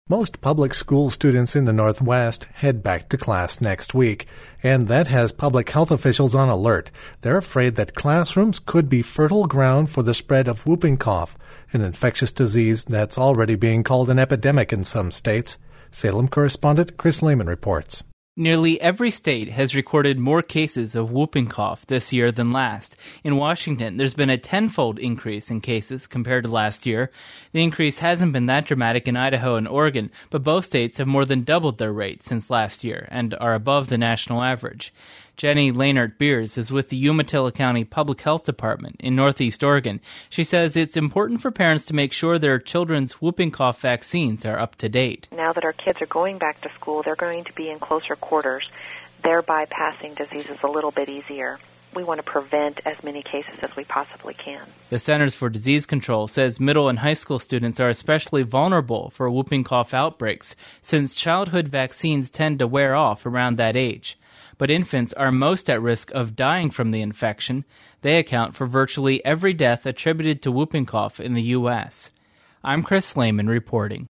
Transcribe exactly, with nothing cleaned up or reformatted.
Most public school students in the Northwest head back to class next week, and that has public health officials on alert. They're afraid that classrooms could be fertile ground for the spread of whooping cough, an infectious disease that's already being called an epidemic in some states. Salem correspondent Chris Lehman reports. Nearly every state has recorded more cases of whooping cough this year than last. In Washington, there's been a tenfold increase in cases compared to last year. The increase hasn't been that dramatic in Idaho and Oregon, but both states have more than doubled their rate since last year and are above the national average. Jenny Lehnert-Beers is with the Umatilla County Public Health Department in Northeast Oregon. She says it's important for parents to make sure their children's whooping cough vaccines are up to date. Now that our kids are going back to school, they're going to be in closer quarters, thereby passing diseases a little bit easier. We want to prevent as many cases as we possibly can. The Centers for Disease Control says middle and high school students are especially vulnerable for whooping cough outbreaks since childhood vaccines tend to wear off around that age. But infants are most at risk of dying from the infection. They account for virtually every death attributed to whooping cough in the U S. I'm Chris Lehman reporting.